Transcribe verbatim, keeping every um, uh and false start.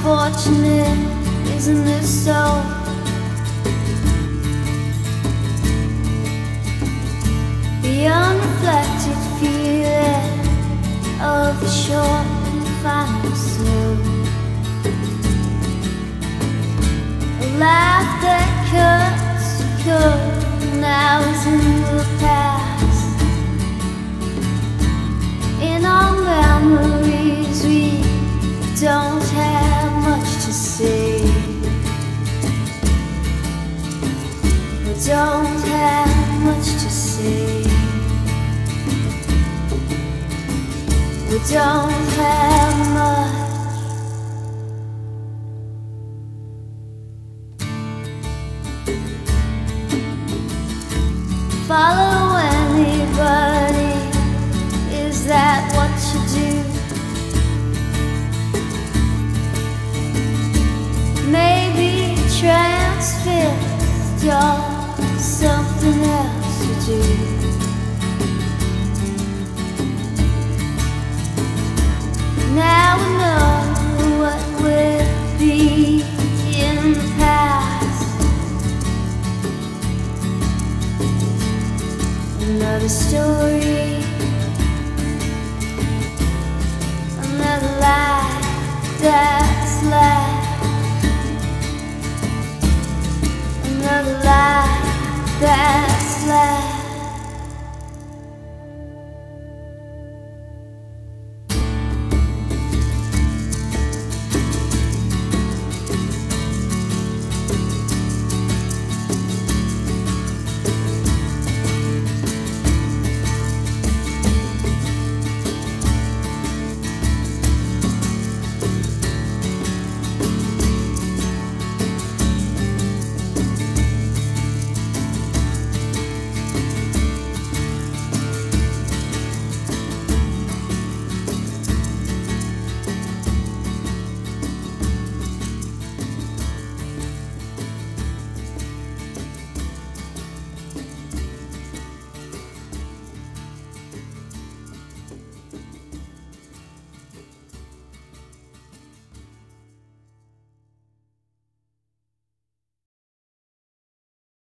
unfortunate, isn't this so? The unreflected feeling of the short and final snow. A laugh that cuts could now is in the past. In our memories we don't have much to say. We don't have much to say. We don't have much. Follow anybody, is that what you do? Maybe transfixed or something else to do. Now we know what will be in the past. Another story.